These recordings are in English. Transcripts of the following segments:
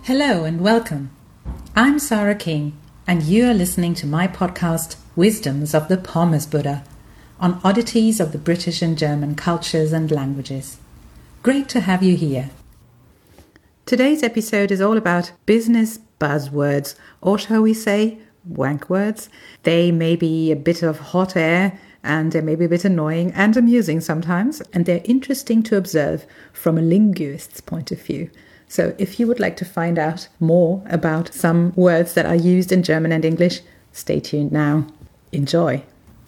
Hello and welcome. I'm Sarah King, and you are listening to my podcast, Wisdoms of the Pommes Buddha, on oddities of the British and German cultures and languages. Great to have you here. Today's episode is all about business buzzwords, or shall we say, wank words. They may be a bit of hot air, and they may be a bit annoying and amusing sometimes, and they're interesting to observe from a linguist's point of view. So if you would like to find out more about some words that are used in German and English, stay tuned now. Enjoy.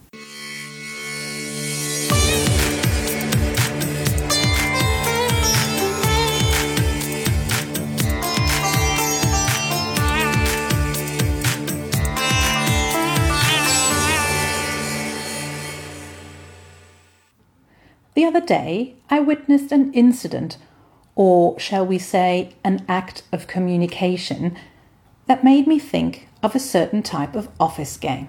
The other day, I witnessed an incident, or shall we say an act of communication, that made me think of a certain type of office game.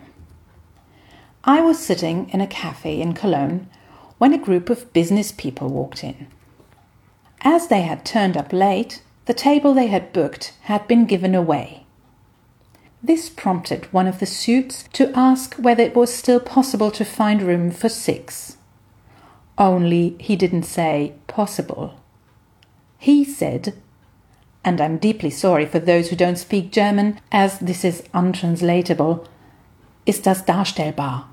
I was sitting in a cafe in Cologne when a group of business people walked in. As they had turned up late, the table they had booked had been given away. This prompted one of the suits to ask whether it was still possible to find room for 6. Only he didn't say possible. He said, and I'm deeply sorry for those who don't speak German, as this is untranslatable, ist das darstellbar?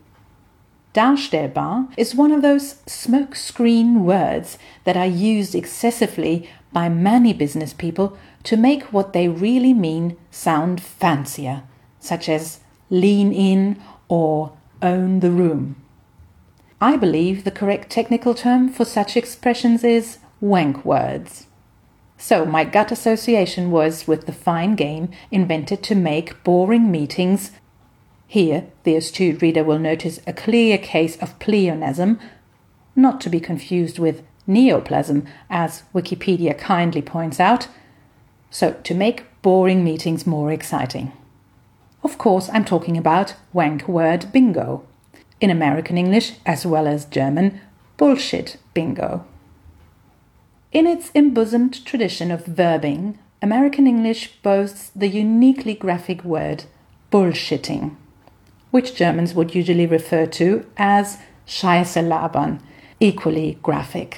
Darstellbar is one of those smokescreen words that are used excessively by many business people to make what they really mean sound fancier, such as lean in or own the room. I believe the correct technical term for such expressions is wank words. So my gut association was with the fine game invented to make boring meetings. Here, the astute reader will notice a clear case of pleonasm, not to be confused with neoplasm, as Wikipedia kindly points out. So, to make boring meetings more exciting. Of course, I'm talking about wank word bingo. In American English, as well as German, bullshit bingo. In its embosomed tradition of verbing, American English boasts the uniquely graphic word bullshitting, which Germans would usually refer to as Scheiße labern, equally graphic.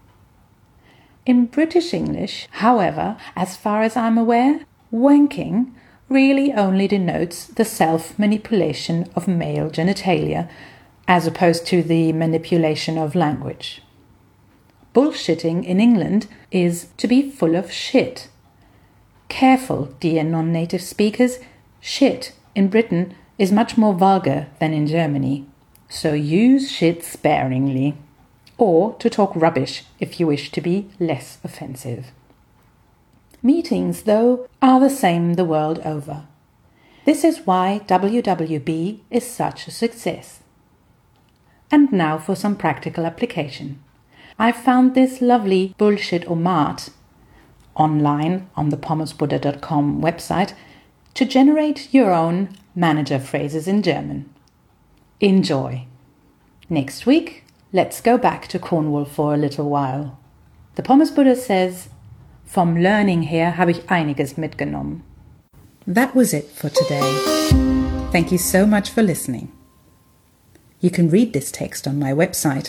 In British English, however, as far as I'm aware, wanking really only denotes the self-manipulation of male genitalia, as opposed to the manipulation of language. Bullshitting in England is to be full of shit. Careful, dear non-native speakers, shit in Britain is much more vulgar than in Germany, so use shit sparingly, or to talk rubbish if you wish to be less offensive. Meetings, though, are the same the world over. This is why WWB is such a success. And now for some practical application. I found this lovely bullshit-o-mat online on the pommesbuddha.com website to generate your own manager phrases in German. Enjoy! Next week, let's go back to Cornwall for a little while. The Pommes Buddha says, vom Learning her habe ich einiges mitgenommen. That was it for today. Thank you so much for listening. You can read this text on my website,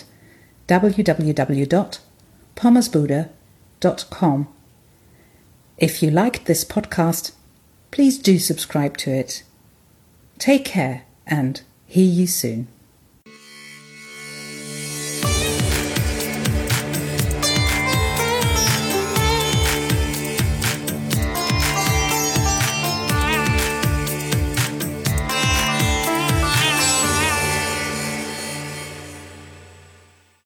www.pommesbuddha.com. If you liked this podcast, please do subscribe to it. Take care and hear you soon.